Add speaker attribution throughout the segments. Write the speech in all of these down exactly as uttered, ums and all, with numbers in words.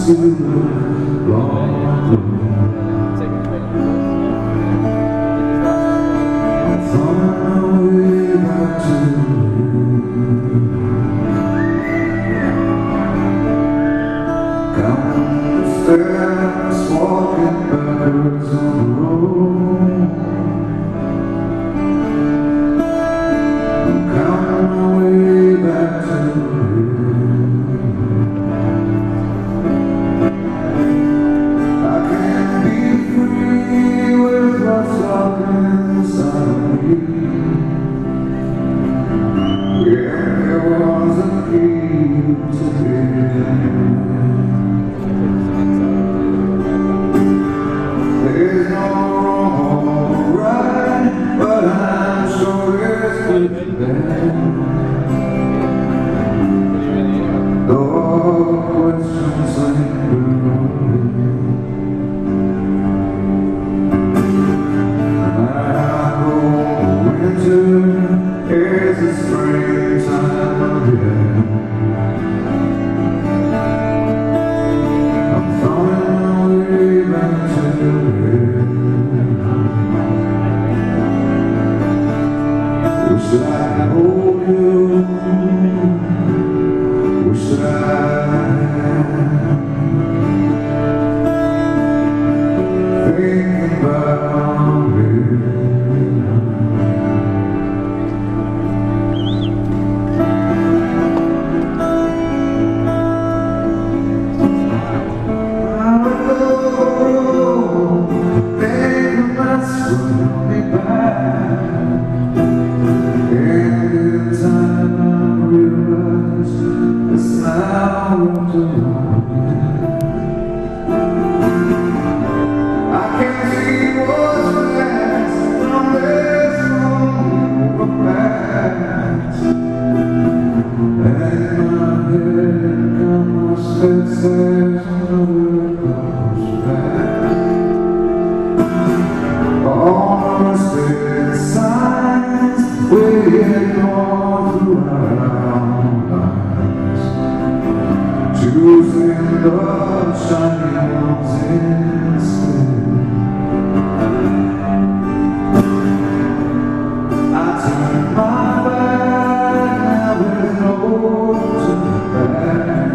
Speaker 1: still long ago. I'm finding my way back to you. Counting the steps, walking backwards on the road. I'm counting my way back to you. There's no wrong or right, but I'm sure there's good and bad. Though all questions linger on me, I go winter, here's the springtime again. Wish I could hold you, wish I thinking about you. I would go, think about swing me back. I can't see what's next from this moment past. And in my head come my steps as another goes back. All the steady signs we ignore throughout lives, choosing the shiny ones instead. I turn my back, now there's no turning back.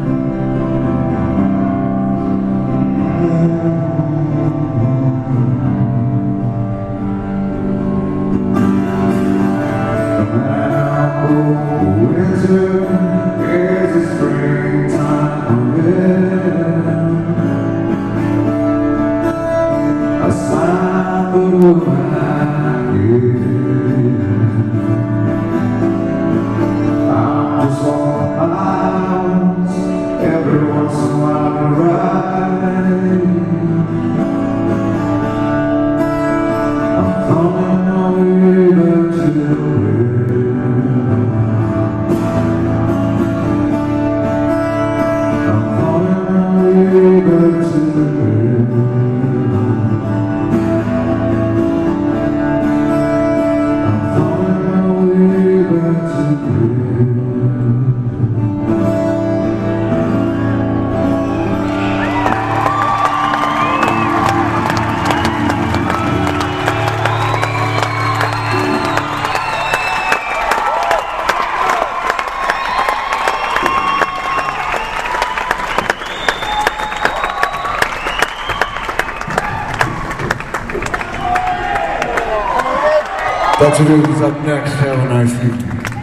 Speaker 1: Now winter is the springtime again. A sign for the back again. I'm just walking miles, every once in a while I ride. I'm coming my way back to the
Speaker 2: Doctor Luke is up next. Have a nice evening.